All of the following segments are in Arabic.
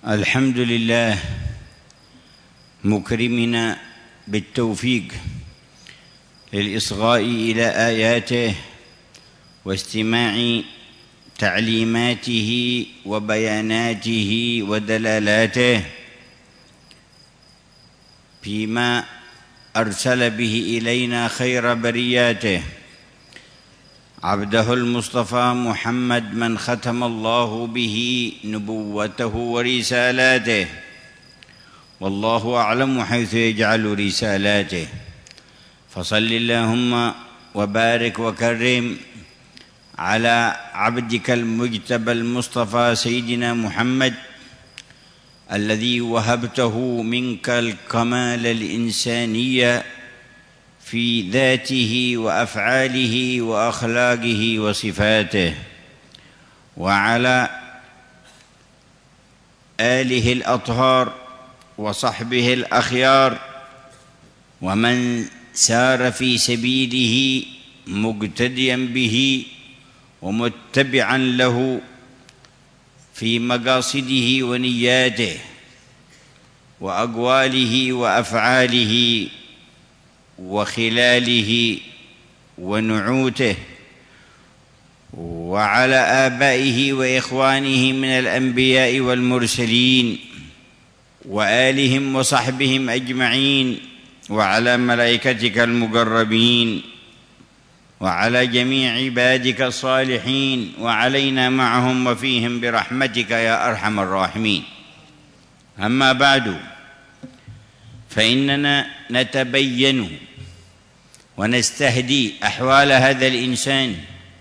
الحمد لله مكرمنا بالتوفيق للإصغاء إلى آياته واستماع تعليماته وبياناته ودلالاته فيما أرسل به إلينا خير برياته عبده المصطفى محمد من ختم الله به نبوته ورسالاته، والله أعلم حيث يجعل رسالاته. فصل اللهم وبارك وكرم على عبدك المجتبى المصطفى سيدنا محمد الذي وهبته منك الكمال الإنساني في ذاته وأفعاله وأخلاقه وصفاته، وعلى آله الأطهار وصحبه الأخيار ومن سار في سبيله مقتديا به ومتبعا له في مقاصده ونياته وأقواله وأفعاله وخلاله ونعوته، وعلى آبائه وإخوانه من الأنبياء والمرسلين وآلهم وصحبهم أجمعين، وعلى ملائكتك المقربين، وعلى جميع عبادك الصالحين، وعلينا معهم وفيهم برحمتك يا أرحم الراحمين. أما بعد، فإننا نتبين ونستهدي أحوال هذا الإنسان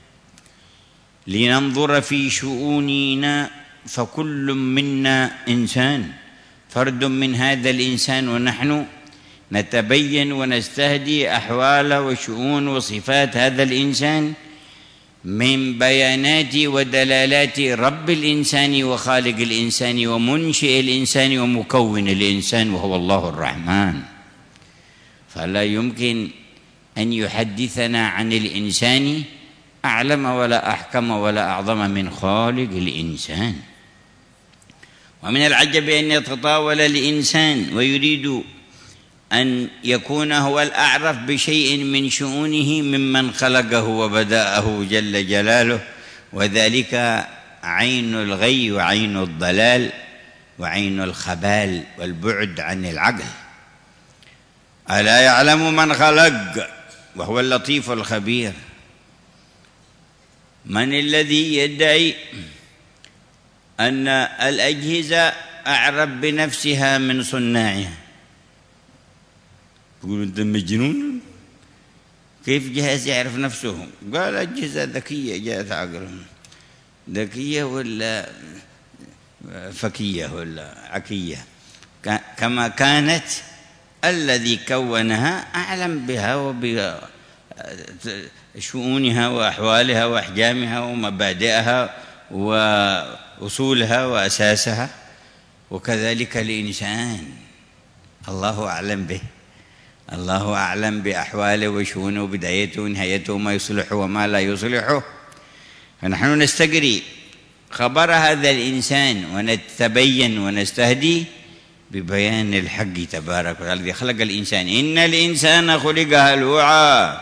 لننظر في شؤوننا، فكل منا إنسان، فرد من هذا الإنسان، ونحن نتبين ونستهدي أحوال وشؤون وصفات هذا الإنسان من بيانات ودلالات رب الإنسان وخالق الإنسان ومنشئ الإنسان ومكون الإنسان، وهو الله الرحمن. فلا يمكن أن يحدثنا عن الإنسان أعلم ولا أحكم ولا أعظم من خالق الإنسان. ومن العجب أن يتطاول الإنسان ويريد أن يكون هو الأعرف بشيء من شؤونه ممن خلقه وبدأه جل جلاله، وذلك عين الغي وعين الضلال وعين الخبال والبعد عن العقل. ألا يعلم من خلق وهو اللطيف الخبير؟ من الذي يدعي أن الأجهزة أعرف بنفسها من صناعها؟ يقول أنت مجنون، كيف جهاز يعرف نفسه؟ قال أجهزة ذكية جاءت عقلهم، ذكية ولا فكية ولا عكية، كما كانت الذي كونها أعلم بها وبشؤونها وأحوالها وأحجامها ومبادئها وأصولها وأساسها. وكذلك الإنسان الله أعلم به، الله أعلم بأحواله وشؤونه وبدايته ونهايته وما يصلحه وما لا يصلحه. فنحن نستقري خبر هذا الإنسان ونتبين ونستهدي ببيان الحق تبارك وتعالى الذي خلق الإنسان. إن الإنسان خلق هلوعا،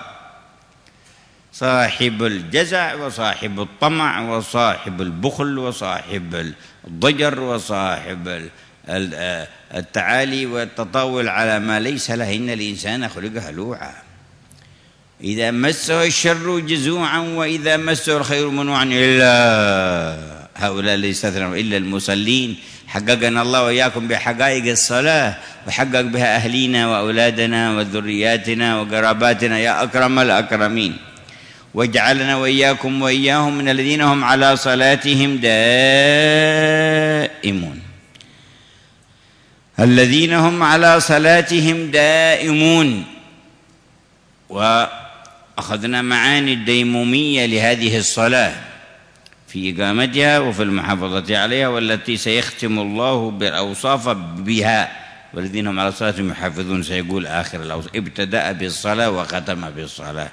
صاحب الجزع وصاحب الطمع وصاحب البخل وصاحب الضجر وصاحب التعالي والتطاول على ما ليس له. إن الإنسان خلق هلوعا، إذا مسه الشر جزوعا وإذا مسه الخير منوعا، إلا هؤلاء الذين استثنوا إلا المصلين. حققنا الله وإياكم بحقائق الصلاة، وحقق بها أهلينا وأولادنا وذرياتنا وقراباتنا يا أكرم الأكرمين، واجعلنا وإياكم وإياهم من الذين هم على صلاتهم دائمون، الذين هم على صلاتهم دائمون. وأخذنا معاني الديمومية لهذه الصلاة في إقامتها وفي المحافظة عليها، والتي سيختم الله بالأوصاف بها، والذين هم على صلاتهم يحافظون، سيقول آخر الأوصاف ابتدأ بالصلاة وختم بالصلاة،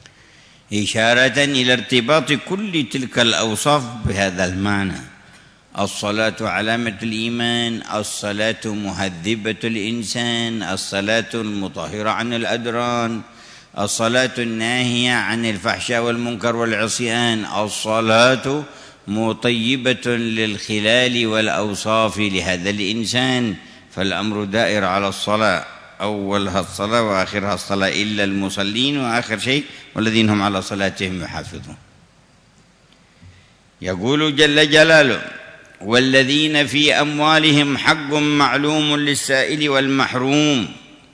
إشارة إلى ارتباط كل تلك الأوصاف بهذا المعنى. الصلاة علامة الإيمان، الصلاة مهذبة الإنسان، الصلاة المطهرة عن الأدران، الصلاة الناهية عن الفحشاء والمنكر والعصيان، الصلاة مطيبة للخلال والأوصاف لهذا الإنسان. فالأمر دائر على الصلاة، أولها الصلاة وآخرها الصلاة، إلا المصلين، وآخر شيء والذين هم على صلاتهم يحافظون. يقول جل جلاله: والذين في أموالهم حق معلوم للسائل والمحروم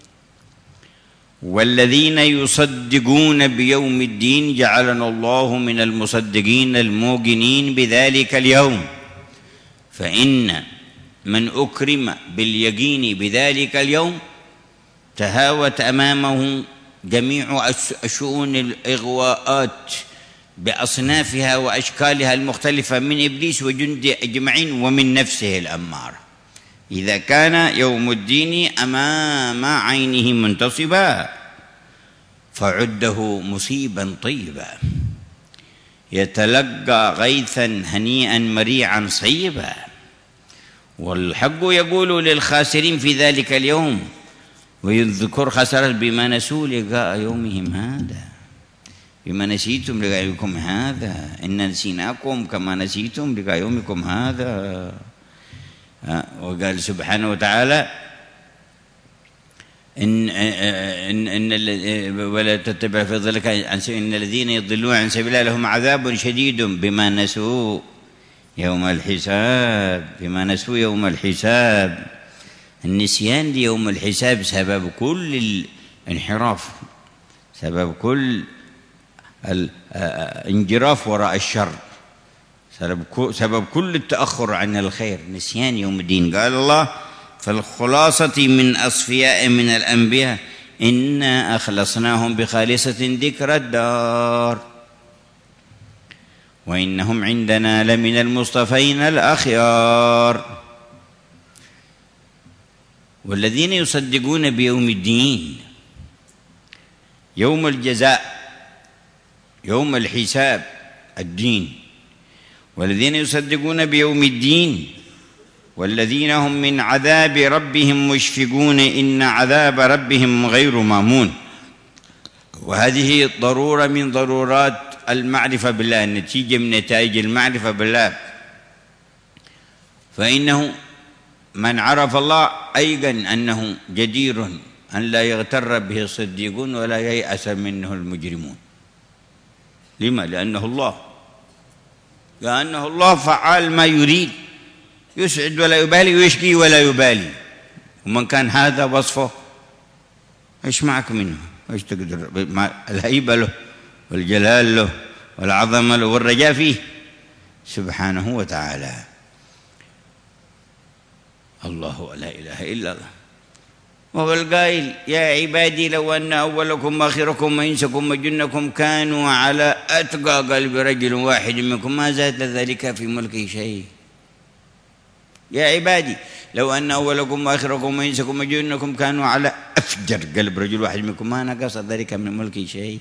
والذين يصدقون بيوم الدين جعلنا الله من المصدقين الموقنين بذلك اليوم. فإن من أكرم باليقين بذلك اليوم تهاوت أمامه جميع الشؤون الإغواءات بأصنافها وأشكالها المختلفة من إبليس وجنده أجمعين ومن نفسه الأمارة. إذا كان يوم الدين أمام عينه منتصبا فعده مصيبا طيبا، يتلقى غيثا هنيئا مريعا صيبا. والحق يقول للخاسرين في ذلك اليوم ويذكر خسارة بما نسوا لقاء يومهم هذا، بما نسيتم لقاء يومكم هذا، إن نسيناكم كما نسيتم لقاء يومكم هذا. وقال سبحانه وتعالى: ولا تتبع في ظلك إن الذين يضلون عن سبيل الله لهم عذاب شديد بما نسوا يوم الحساب. بما نسوا يوم الحساب. النسيان ليوم الحساب سبب كل الانحراف، سبب كل الانجراف وراء الشر، سبب كل التأخر عن الخير، نسيان يوم الدين. قال الله: فالخلاصة من أصفياء من الأنبياء إنا أخلصناهم بخالصة ذكر الدار وإنهم عندنا لمن المصطفين الأخيار. والذين يصدقون بيوم الدين، يوم الجزاء، يوم الحساب، الدين. والذين يصدقون بيوم الدين والذين هم من عذاب ربهم مشفقون إن عذاب ربهم غير مامون. وهذه ضرورة من ضرورات المعرفة بالله، النتيجة من نتائج المعرفة بالله. فإنه من عرف الله أيقن أنه جدير أن لا يغتر به الصديقون ولا ييأس منه المجرمون. لما؟ لأنه الله، لأنه الله فعال ما يريد، يسعد ولا يبالي ويشقي ولا يبالي. ومن كان هذا وصفه ايش معك منه؟ ايش تقدر؟ الهيبة له والجلال له والعظمة له والرجاء فيه سبحانه وتعالى. الله لا إله إلا الله. وهو القائل: يا عبادي لو أن أولكم وآخركم وإنسكم وجنكم كانوا على أتقى قلب رجل واحد منكم ما زاد ذلك في ملكه شيء. يا عبادي لو أن أولكم وآخركم وإنسكم وجنكم كانوا على أفجر قلب رجل واحد منكم ما نقص ذلك من ملكه شيء.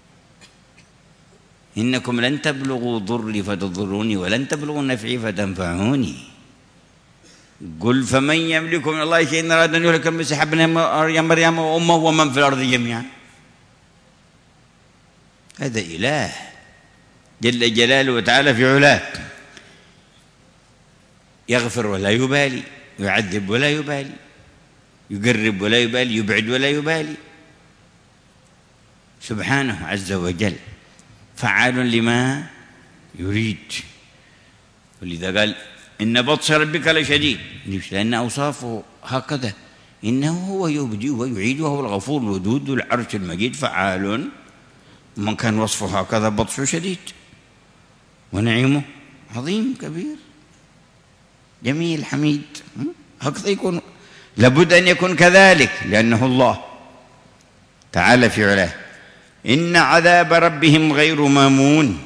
إنكم لن تبلغوا ضري فتضروني ولن تبلغوا نفعي فتنفعوني. قل فمن يملك من الله شيئا إن أراد أن يهلك المسيح ابن مريم وأمه ومن في الأرض جميعا. هذا إله جل جلاله وتعالى في علاه، يغفر ولا يبالي، يعذب ولا يبالي، يقرب ولا يبالي، يبعد ولا يبالي، سبحانه عز وجل فعال لما يريد. ولذا قال: إن بطش ربك لشديد. لأن أوصافه هكذا، إنه هو يبدئ ويعيد وهو الغفور الودود العرش المجيد فعال. من كان وصفه هكذا بطشه شديد ونعيمه عظيم كبير جميل حميد، هكذا يكون، لابد أن يكون كذلك لأنه الله تعالى في علاه. إن عذاب ربهم غير مامون.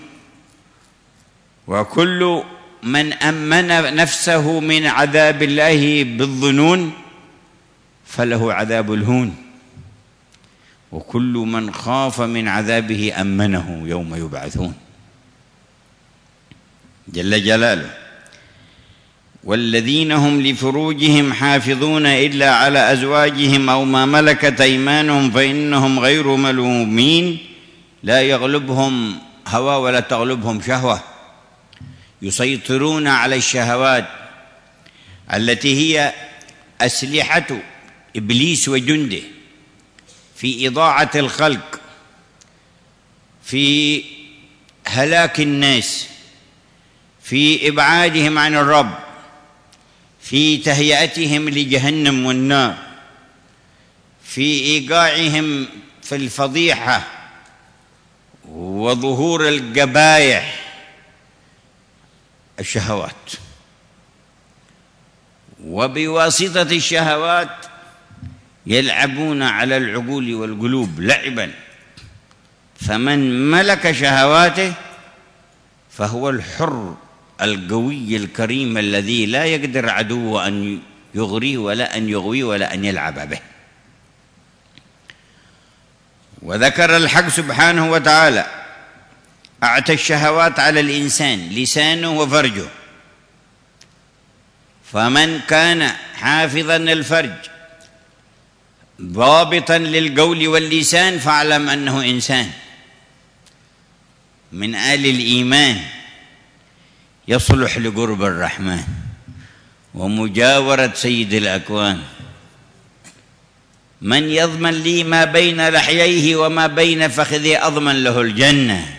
وكل من أمن نفسه من عذاب الله بالظنون فله عذاب الهون، وكل من خاف من عذابه أمنه يوم يبعثون جل جلاله. والذين هم لفروجهم حافظون إلا على أزواجهم أو ما ملكت أيمانهم فإنهم غير ملومين لا يغلبهم هوى ولا تغلبهم شهوة، يسيطرون على الشهوات التي هي أسلحة إبليس وجنده في إضاعة الخلق، في هلاك الناس، في إبعادهم عن الرب، في تهيئتهم لجهنم والنار، في إيقاعهم في الفضيحة وظهور القبائح، الشهوات. وبواسطة الشهوات يلعبون على العقول والقلوب لعبا، فمن ملك شهواته فهو الحر القوي الكريم الذي لا يقدر عدوه أن يغريه ولا أن يغويه ولا أن يلعب به. وذكر الحق سبحانه وتعالى أعتى الشهوات على الإنسان لسانه وفرجه، فمن كان حافظا الفرج ضابطا للقول واللسان فاعلم أنه إنسان من آل الإيمان يصلح لقرب الرحمن ومجاورة سيد الأكوان. من يضمن لي ما بين لحييه وما بين فخذيه أضمن له الجنة.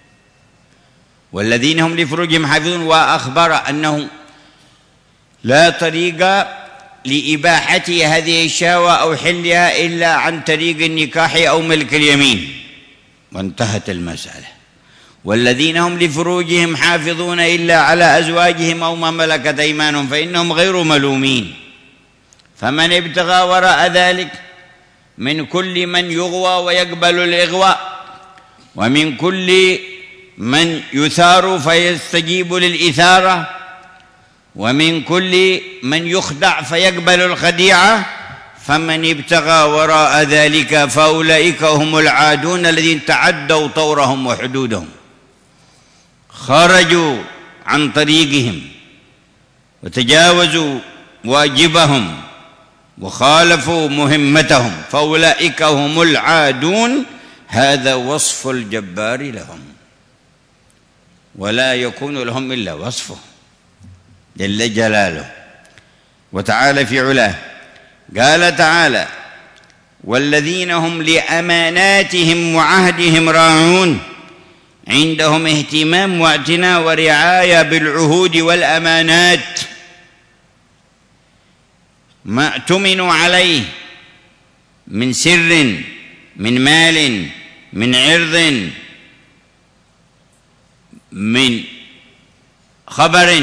والذين هم لفروجهم حافظون، وأخبر أنه لا طريق لإباحة هذه الشهوة أو حلها إلا عن طريق النكاح أو ملك اليمين، وانتهت المسألة. والذين هم لفروجهم حافظون إلا على أزواجهم أو ما ملكت أيمانهم فإنهم غير ملومين. فمن ابتغى وراء ذلك من كل من يغوى ويقبل الإغواء، ومن كل من يثار فيستجيب للإثارة، ومن كل من يخدع فيقبل الخديعة، فمن ابتغى وراء ذلك فأولئك هم العادون الذين تعدوا طورهم وحدودهم، خرجوا عن طريقهم وتجاوزوا واجبهم وخالفوا مهمتهم، فأولئك هم العادون. هذا وصف الجبار لهم، ولا يكون لهم إلا وصفه جل جلاله وتعالى في علاه. قال تعالى: والذين هم لأماناتهم وعهدهم راعون، عندهم اهتمام واعتناء ورعاية بالعهود والأمانات، ما اؤتمنوا عليه من سر، من مال، من عرض، من خبر،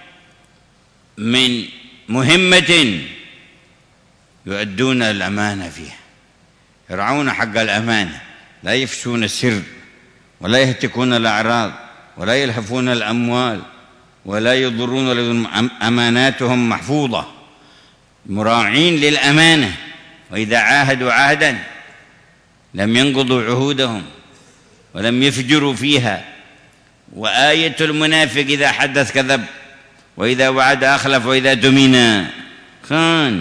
من مهمة، يؤدون الأمانة فيها، يرعون حق الأمانة، لا يفشون السر ولا يهتكون الأعراض ولا يلهفون الأموال ولا يضرون، أماناتهم محفوظة، مراعين للأمانة. وإذا عاهدوا عهدا لم ينقضوا عهودهم ولم يفجروا فيها. وآية المنافق إذا حدث كذب، وإذا وعد أخلف، وإذا اؤتمن خان،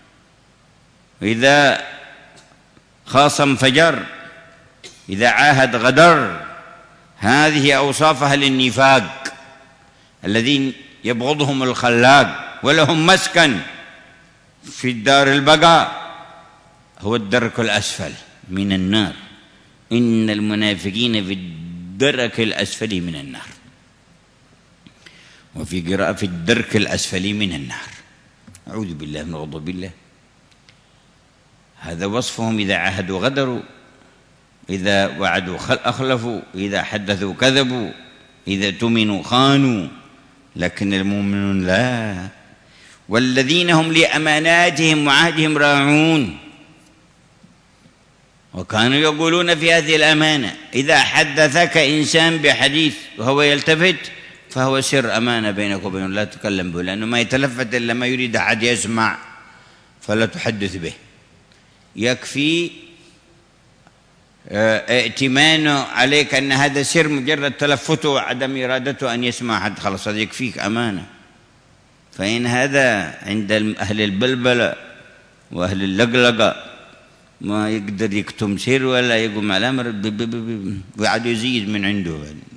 وإذا خاصم فجر، إذا عاهد غدر. هذه أوصافها للنفاق الذين يبغضهم الخلاق ولهم مسكن في الدار البقاء، هو الدرك الأسفل من النار. إن المنافقين في الدرك الأسفل من النار، وفي قراءة في الدرك الأسفل من النار. أعوذ بالله من غضب الله. هذا وصفهم: إذا عاهدوا غدروا، إذا وعدوا أخلفوا، إذا حدثوا كذبوا، إذا اؤتمنوا خانوا. لكن المؤمنون لا. والذين هم لأماناتهم وعهدهم راعون، وكانوا يقولون في هذه الأمانة: إذا حدثك إنسان بحديث وهو يلتفت فهو سر أمانة بينك وبينه، لا تتكلم به، لأنه ما يتلفت إلا ما يريد أحد يسمع، فلا تحدث به. يكفي ائتمانه عليك أن هذا سر، مجرد تلفته وعدم إرادته أن يسمع أحد، خلاص هذا يكفيك أمانة. فإن هذا عند أهل البلبلة وأهل اللقلقة ما يقدر يكتم سر ولا يقوم على أمر ويقعد يزيد من عنده،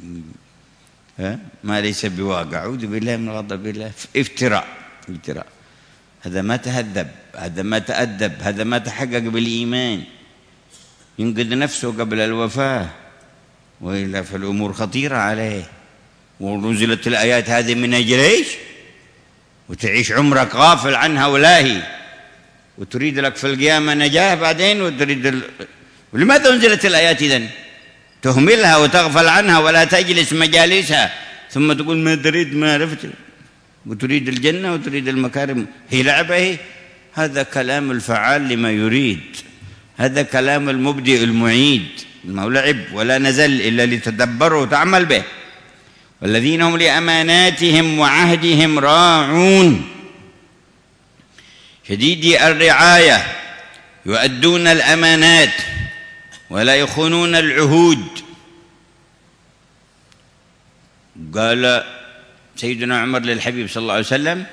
ما ليس بواقع. أعوذ بالله من غضب الله. افتراء. هذا ما تهذب، هذا ما تأدب، هذا ما تحقق بالإيمان، ينقذ نفسه قبل الوفاة، وإلا فالأمور خطيرة عليه. ونزلت الآيات هذه من أجل إيش؟ وتعيش عمرك غافل عنها ولاهي، وتريد لك في القيامة نجاة بعدين ولماذا أنزلت الآيات إذن؟ تهملها وتغفل عنها ولا تجلس مجالسها، ثم تقول ما تريد ما عرفت، وتريد الجنة وتريد المكارم. هي لعبة هي؟ هذا كلام الفعال لما يريد، هذا كلام المبدئ المعيد. ما هو لعب ولا نزل إلا لتدبره وتعمل به. والذين هم لأماناتهم وعهدهم راعون، شديدي الرعاية، يؤدون الأمانات ولا يخونون العهود. قال سيدنا عمر للحبيب صلى الله عليه وسلم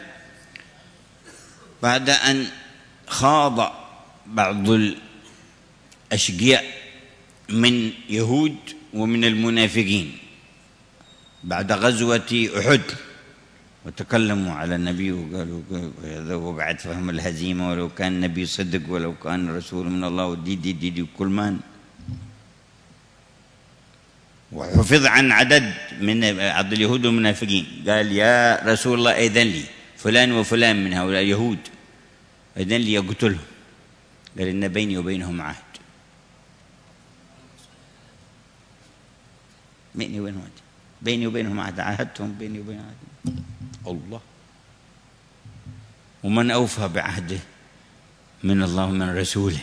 بعد أن خاض بعض الأشقياء من يهود ومن المنافقين بعد غزوة أحد، وتكلموا على النبي وقالوا هذا وقعت فهم الهزيمة، ولو كان النبي صدق ولو كان رسول من الله ودي كل مان. وحفظ عن عدد من عبد اليهود والمنافقين، قال يا رسول الله إذن لي فلان وفلان من هؤلاء اليهود، إذن لي يقتلهم. قال إن بيني وبينهم عهد، بيني وبينهم عهد، عاهدتهم بيني وبينهم عهد. الله، ومن أوفى بعهده من الله ومن رسوله.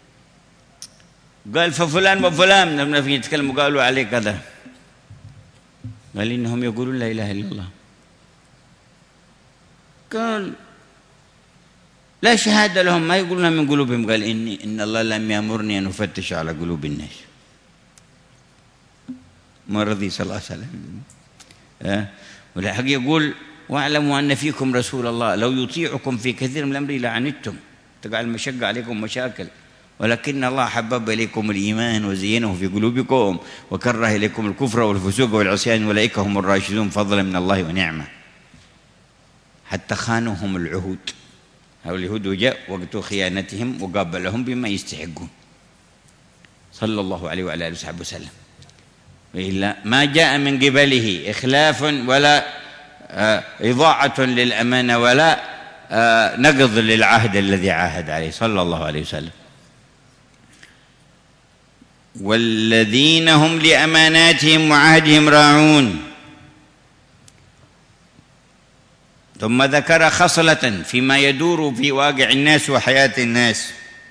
قال ففلان وفلان لما في يتكلموا قالوا عليه كذا، قال إنهم يقولون لا إله إلا الله. قال لا شهادة لهم، ما يقولونها من قلوبهم. قال إن الله لم يأمرني أن أفتش على قلوب الناس. ما رضي صلى الله عليه وسلم. والحق يقول واعلموا أن فيكم رسول الله لو يطيعكم في كثير من الأمر لعنتم، تقع المشقة عليكم مشاكل، ولكن الله حبب إليكم الإيمان وزينه في قلوبكم وكره إليكم الكفر والفسوق والعصيان أولئك هم الراشدون فضلا من الله ونعمة. حتى خانوهم العهود، هؤلاء اليهود جاء وقت خيانتهم وقابلهم بما يستحقون صلى الله عليه وعلى آله وصحبه وسلم. إلا ما جاء من قبله إخلاف ولا إضاعة للأمانة ولا نقض للعهد الذي عاهد عليه صلى الله عليه وسلم. والذين هم لأماناتهم وعهدهم راعون. ثم ذكر خصلة فيما يدور في واقع الناس وحياة الناس،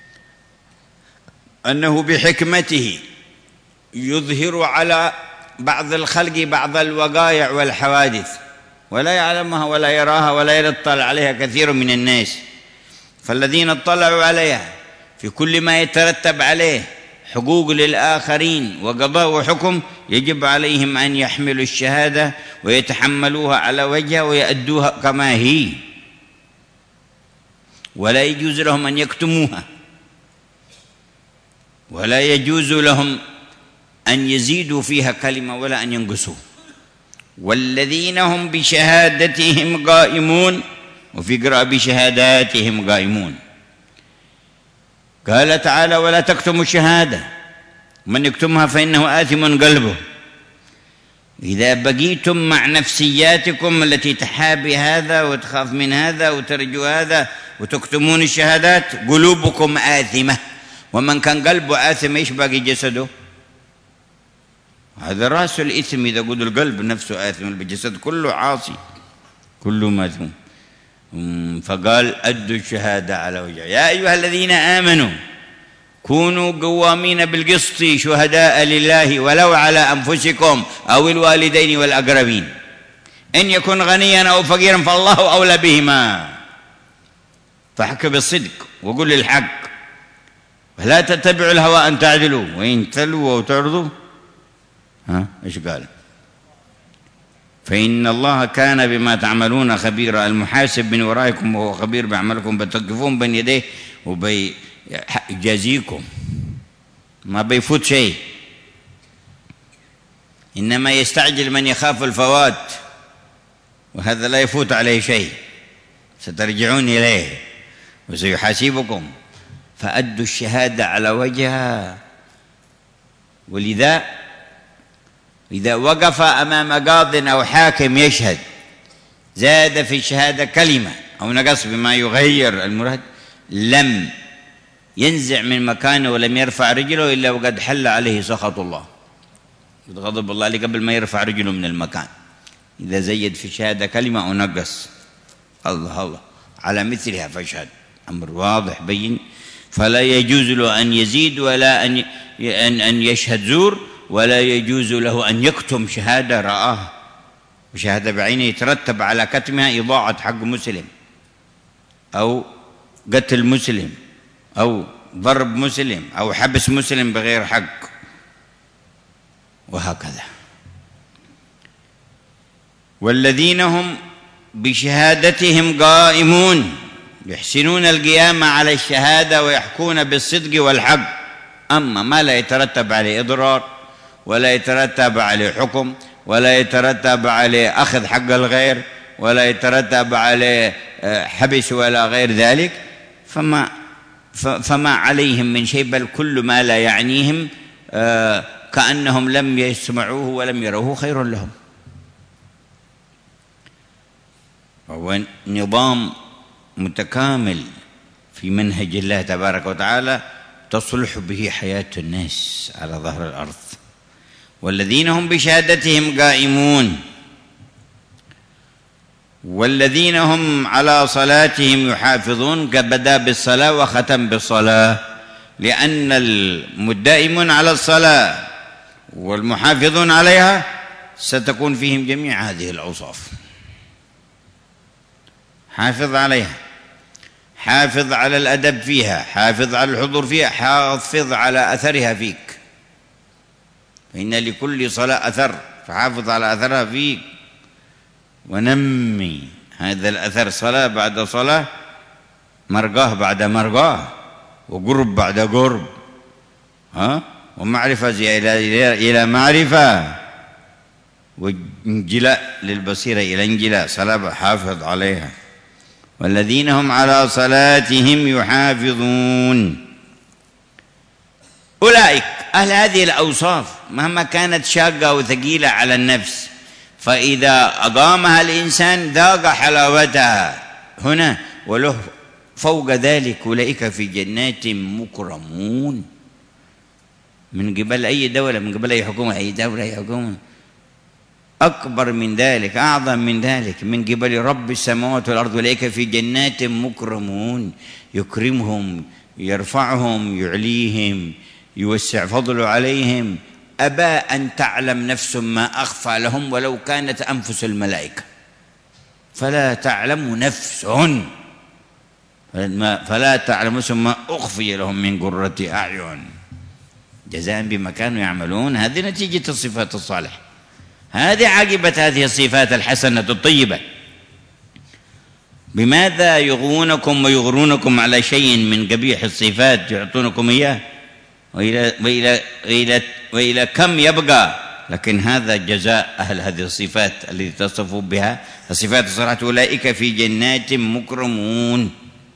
أنه بحكمته يظهر على بعض الخلق بعض الوقائع والحوادث ولا يعلمها ولا يراها ولا يطلع عليها كثير من الناس. فالذين اطلعوا عليها في كل ما يترتب عليه حقوق للآخرين وقضاء وحكم، يجب عليهم أن يحملوا الشهادة ويتحملوها على وجهها ويؤدوها كما هي، ولا يجوز لهم أن يكتموها، ولا يجوز لهم أن يزيدوا فيها كلمة ولا أن ينقصوا. والذين هم بشهادتهم قائمون، وفي قراءة بشهاداتهم قائمون. قال تعالى ولا تكتموا الشهادة، من يكتمها فإنه آثم قلبه. إذا بقيتم مع نفسياتكم التي تحابي هذا وتخاف من هذا وترجو هذا وتكتمون الشهادات، قلوبكم آثمة. ومن كان قلبه آثم إيش باقي جسده؟ هذا رأس الإثم. إذا قلت القلب نفسه آثم، الجسد كله عاصي كله ماثم. فقال أدوا الشهادة على وجهها. يا أيها الذين آمنوا كونوا قوامين بالقسط شهداء لله ولو على أنفسكم أو الوالدين والأقربين إن يكن غنيا أو فقيرا فالله أولى بهما فاحكم بالصدق وقل للحق ولا تتبعوا الهوى أن تعدلوا وإن تلووا وتعرضوا. إيش قال؟ فإن الله كان بما تعملون خبيرا. المحاسب من ورائكم وهو خبير بعملكم، بتقفون بين يديه وبيجازيكم، ما بيفوت شيء. إنما يستعجل من يخاف الفوات، وهذا لا يفوت عليه شيء، سترجعون إليه وسيحاسبكم. فأدوا الشهادة على وجهها. ولذا إذا وقف أمام قاض أو حاكم يشهد، زاد في الشهادة كلمة أو نقص بما يغير المراد، لم ينزع من مكانه ولم يرفع رجله إلا وقد حل عليه سخط الله، غضب الله عليه قبل ما يرفع رجله من المكان. إذا زيد في الشهادة كلمة أو نقص، الله على مثلها فاشهد. أمر واضح بين. فلا يجوز له أن يزيد ولا أن يشهد زور، ولا يجوز له أن يكتم شهادة رآها، وشهادة بعينه يترتب على كتمها إضاعة حق مسلم أو قتل مسلم أو ضرب مسلم أو حبس مسلم بغير حق، وهكذا. والذين هم بشهادتهم قائمون، يحسنون القيام على الشهادة ويحكون بالصدق والحق. أما ما لا يترتب عليه إضرار ولا يترتب عليه حكم ولا يترتب عليه أخذ حق الغير ولا يترتب عليه حبس ولا غير ذلك، فما عليهم من شيء، بل كل ما لا يعنيهم كأنهم لم يسمعوه ولم يروه خير لهم. هو نظام متكامل في منهج الله تبارك وتعالى تصلح به حياة الناس على ظهر الأرض. والذين هم بشهادتهم قائمون، والذين هم على صلاتهم يحافظون. بدأ بالصلاة وختم بالصلاة، لأن المدائمون على الصلاة والمحافظون عليها ستكون فيهم جميع هذه الأوصاف. حافظ عليها، حافظ على الأدب فيها، حافظ على الحضور فيها، حافظ على أثرها فيك، فإن لكل صلاة أثر، فحافظ على أثرها فيك ونمي هذا الأثر صلاة بعد صلاة، مرقاه بعد مرقاه، وقرب بعد قرب، ومعرفة إلى معرفة، وانجلاء للبصيرة إلى انجلاء. صلاة حافظ عليها. والذين هم على صلاتهم يحافظون. أولئك أهل هذه الأوصاف مهما كانت شاقة وثقيلة على النفس، فإذا أقامها الإنسان ذاق حلاوتها هنا وله فوق ذلك. أولئك في جنات مكرمون من قبل أي دولة، من قبل أي حكومة، أي دولة أي حكومة أكبر من ذلك، أعظم من ذلك، من قبل رب السماوات والأرض. أولئك في جنات مكرمون، يكرمهم، يرفعهم، يعليهم، يوسع فضله عليهم. أبى أن تعلم نفس ما أخفى لهم ولو كانت أنفس الملائكة، فلا تعلم نفس ما أخفي لهم من قرة أعين جزاء بما كانوا يعملون. هذه نتيجة الصفات الصالحة، هذه عاقبة هذه الصفات الحسنة الطيبة. بماذا يغوونكم ويغرونكم على شيء من قبيح الصفات يعطونكم إياه؟ وإلى كم يبقى؟ لكن هذا جزاء أهل هذه الصفات التي تصفوا بها الصفات الصالحة. أولئك في جنات مكرمون.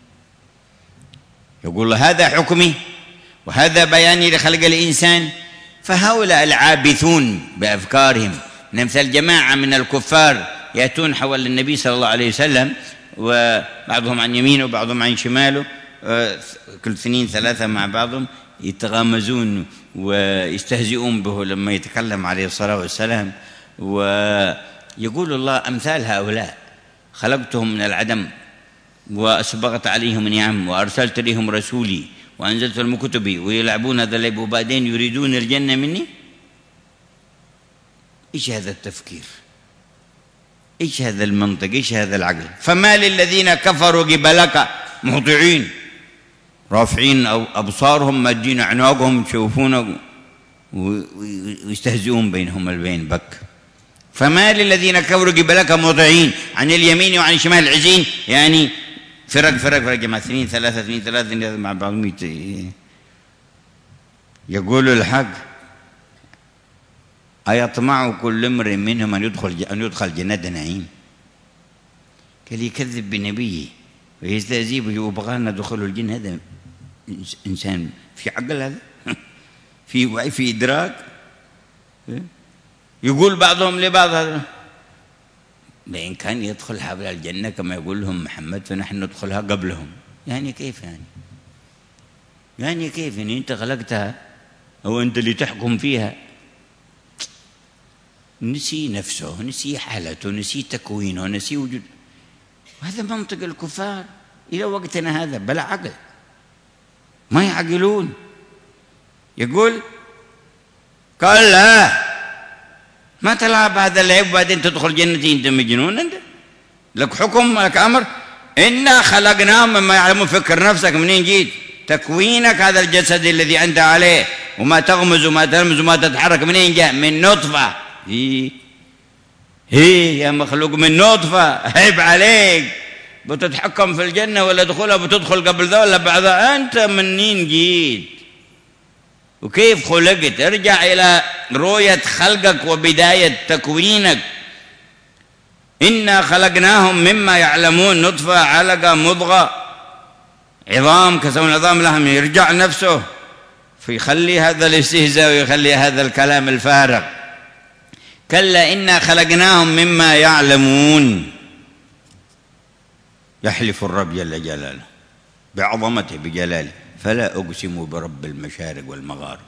يقول هذا حكمي وهذا بياني لخلق الإنسان. فهؤلاء العابثون بأفكارهم من أمثال جماعة من الكفار يأتون حول النبي صلى الله عليه وسلم، وبعضهم عن يمينه وبعضهم عن شماله، كل سنين ثلاثة مع بعضهم، يتغامزون ويستهزئون به لما يتكلم عليه الصلاة والسلام. ويقول الله أمثال هؤلاء خلقتهم من العدم وأسبغت عليهم النعم وأرسلت لهم رسولي وأنزلت لهم كتبي ويلعبون هذا اللعب وبعدين يريدون الجنة مني. إيش هذا التفكير؟ إيش هذا المنطق؟ إيش هذا العقل؟ فما للذين كفروا قبلك مهطعين، رافعين أو أبصارهم مادين أعناقهم يشوفون ويستهزئون بينهم البين بك. فما للذين كفروا قبلك مهطعين عن اليمين وعن الشمال عزين، يعني فرق جماعة، اثنين ثلاثة مع بعضهم يقول الحق: أيطمع كل امرئ منهم أن يدخل جنة نعيم؟ قال يكذب بنبيه ويستهزئ به ويبغى أن ندخله الجنة. هذا إنسان في عقل؟ هذا في وعي، في إدراك؟ يقول بعضهم لبعض هذا بإن كان يدخل حبل الجنة كما يقول لهم محمد فنحن ندخلها قبلهم. يعني كيف يعني كيف إن أنت خلقتها أو أنت اللي تحكم فيها؟ نسي نفسه، نسي حالته، نسي تكوينه، نسي وجود. وهذا منطق الكفار إلى وقتنا هذا، بلا عقل، ما يعقلون. يقول قال لا، ما تلعب هذا اللعب وبعدين تدخل جنتي، انت مجنون؟ انت لك حكم، لك امر. انا خلقناهم مما يعلمون. فكر نفسك منين جيت، تكوينك هذا الجسد الذي انت عليه وما تغمز وما تلمز وما تتحرك منين جاء؟ من نطفه. هي يا مخلوق من نطفه، عيب عليك. بتتحكم في الجنه ولا دخولها؟ بتدخل قبل ذا ولا بعدها؟ انت منين جيت وكيف خلقت؟ ارجع إلى رؤية خلقك وبداية تكوينك. إنا خلقناهم مما يعلمون، نطفة، علقة، مضغة، عظام، كسونا العظام لهم. يرجع نفسه فيخلي هذا الاستهزاء ويخلي هذا الكلام الفارغ. كلا إنا خلقناهم مما يعلمون. يحلف الرب جل جلاله بعظمته بجلاله: فلا أقسم برب المشارق والمغارب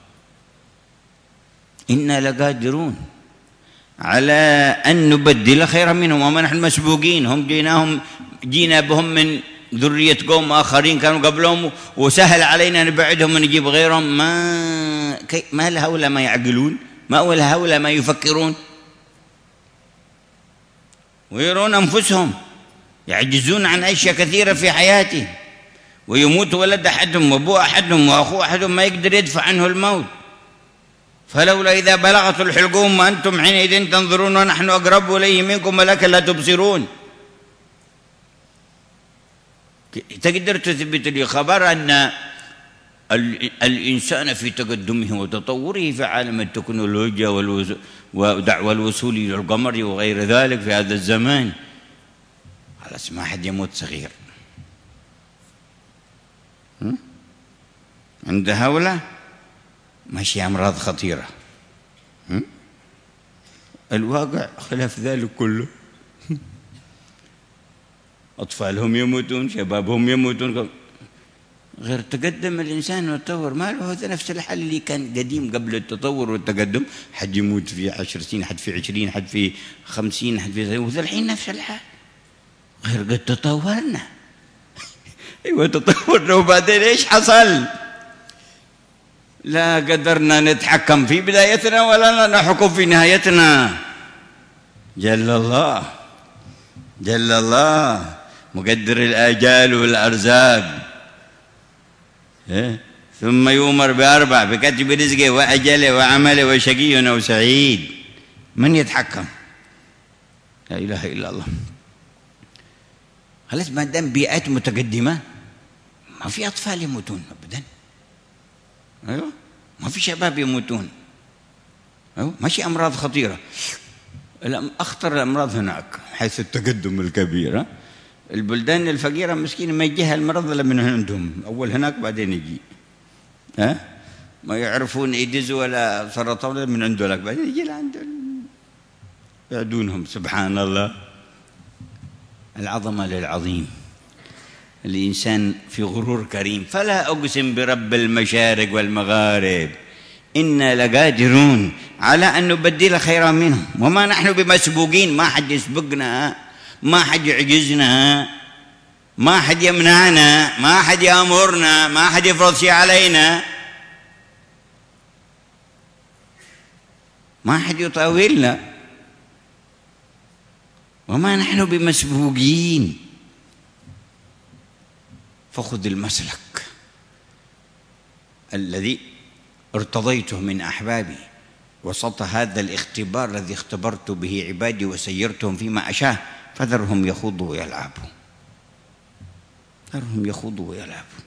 إنا لقادرون على أن نبدل خيرا منهم وما نحن مسبوقين. هم جينا بهم من ذرية قوم آخرين كانوا قبلهم وسهل علينا نبعدهم ونجيب غيرهم. ما لهؤلاء ما يعقلون؟ ما لهؤلاء ما يفكرون؟ ويرون أنفسهم يعجزون عن أشياء كثيرة في حياتهم، ويموت ولد أحدهم وأبوه أحدهم وأخوه أحدهم ما يقدر يدفع عنه الموت. فلولا إذا بلغت الحلقوم وأنتم حينئذ تنظرون ونحن أقرب إليه منكم ولكن لا تبصرون. تقدر تثبت لي خبر أن الإنسان في تقدمه وتطوره في عالم التكنولوجيا ودعوى الوصول إلى القمر وغير ذلك في هذا الزمان على ما أحد يموت صغير؟ عند هؤلاء ماشي أمراض خطيرة. الواقع خلاف ذلك كله. أطفالهم يموتون، شبابهم يموتون. غير تقدم الإنسان وتطور، ما له هذا نفس الحال اللي كان قديم قبل التطور والتقدم. حد يموت في 10 سنين، حد في 20، حد في 50، حد في وذا الحين نفس الحال. غير قد تطورنا. ايوه تطورنا وبعدين ايش حصل؟ لا قدرنا نتحكم في بدايتنا ولا نحكم في نهايتنا. جل الله مقدر الآجال والأرزاق. ثم يؤمر بأربع: بكتب رزقه وأجله وعمله وشقي أو سعيد. من يتحكم؟ لا إله إلا الله. خلاص ما دام بيئات متقدمة ما في أطفال يموتون أبدا. أيوة ما في شباب يموتون. أيوة ماشي أمراض خطيرة. أخطر الأمراض هناك حيث التقدم الكبير. البلدان الفقيرة مسكينة ما يجيها المرض إلا من عندهم، أول هناك بعدين يجي. ما يعرفون إيدز ولا سرطان من عنده لك، بعدين يجي لعنده يعدونهم. سبحان الله. العظمة للعظيم. الإنسان في غرور كريم. فلا أقسم برب المشارق والمغارب إنا لقادرون على أن نبدل خيرا منهم وما نحن بمسبوقين. ما حد يسبقنا، ما حد يعجزنا، ما حد يمنعنا، ما حد يأمرنا، ما حد يفرض شيء علينا، ما حد يطاولنا، وما نحن بمسبوقين. فخذ المسلك الذي ارتضيته من أحبابي وسط هذا الاختبار الذي اختبرت به عبادي وسيرتهم فيما أشاء، فذرهم يخوضوا ويلعبوا، ذرهم يخوضوا ويلعبوا،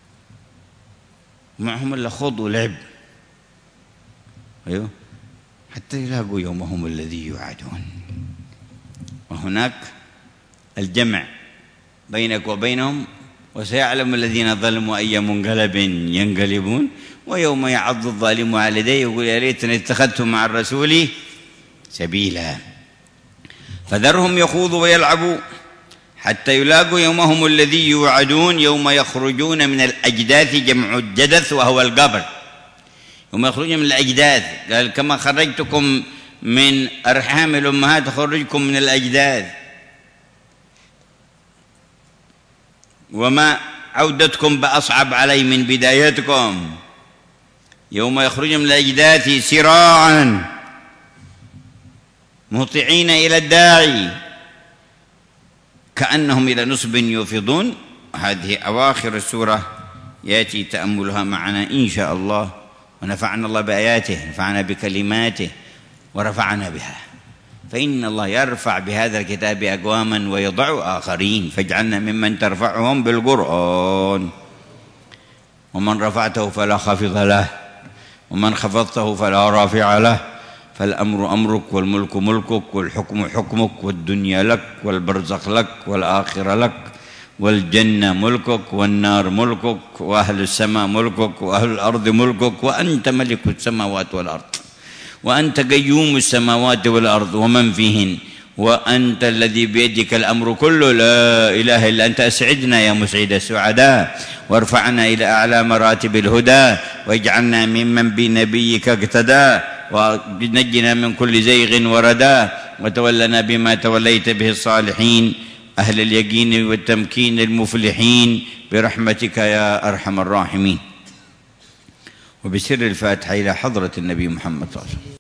معهم إلا خوض ولعب، أيوه، حتى يلاقوا يومهم الذي يوعدون. وهناك الجمع بينك وبينهم، وسيعلم الذين ظلموا أي منقلب ينقلبون، ويوم يعض الظالم على يديه يقول يا ليتني اتخذت مع الرسول سبيلا. فذرهم يخوضوا ويلعبوا حتى يلاقوا يومهم الذي يوعدون، يوم يخرجون من الأجداث، جمع الجدث وهو القبر، يوم يخرجون من الأجداث، قال كما خرجتكم من أرحام الأمهات خرجكم من الأجداث، وما عودتكم بأصعب علي من بدايتكم. يوم يخرجون من الأجداث سراعا مهطعين إلى الداعي كأنهم إلى نصب يوفضون. هذه أواخر السورة يأتي تأملها معنا إن شاء الله، ونفعنا الله بآياته، نفعنا بكلماته ورفعنا بها. فإن الله يرفع بهذا الكتاب أقواما ويضع آخرين، فاجعلنا ممن ترفعهم بالقرآن. ومن رفعته فلا خافض له، ومن خفضته فلا رافع له. فالأمر أمرك، والملك ملكك، والحكم حكمك، والدنيا لك، والبرزخ لك، والآخرة لك، والجنة ملكك، والنار ملكك، وأهل السماء ملكك، وأهل الأرض ملكك، وأنت ملك السماوات والأرض، وأنت قيوم السماوات والأرض ومن فيهن، وأنت الذي بيدك الأمر كله، لا إله إلا أنت. أسعدنا يا مسعد السعداء، وارفعنا إلى أعلى مراتب الهدى، واجعلنا ممن بنبيك اقتدى، ونجنا من كل زيغ وردى، وتولنا بما توليت به الصالحين أهل اليقين والتمكين المفلحين برحمتك يا أرحم الراحمين. وبسر الفاتحة إلى حضرة النبي محمد صلى الله عليه وسلم.